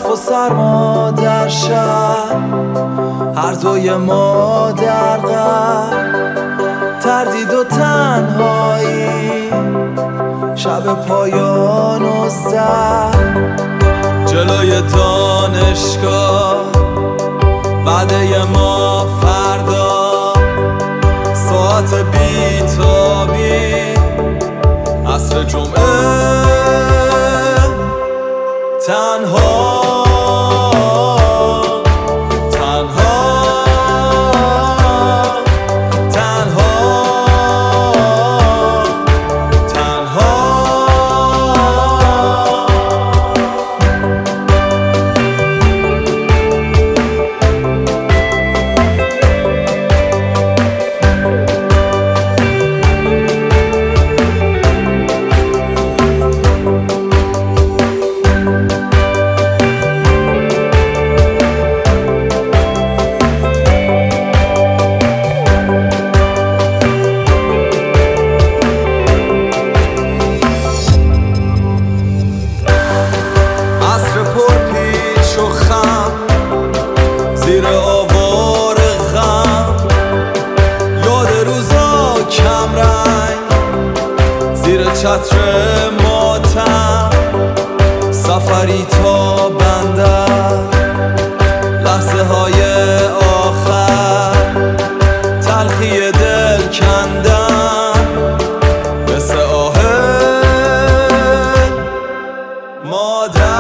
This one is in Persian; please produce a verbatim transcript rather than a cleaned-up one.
برف و سرما در شهر، هر دوی ما در غم، تردید و تنهایی، شب پایان و زهر. جلوی دانشگاه وعده ما فردا، ساعت بیتابی عصر جمعه، تنها زیر آوار غم، یاد روزا کم رنگ، زیر چتر ماتم، سفری تا بندر، لحظه های آخر، تلخی دل کندن مثل آه مادر.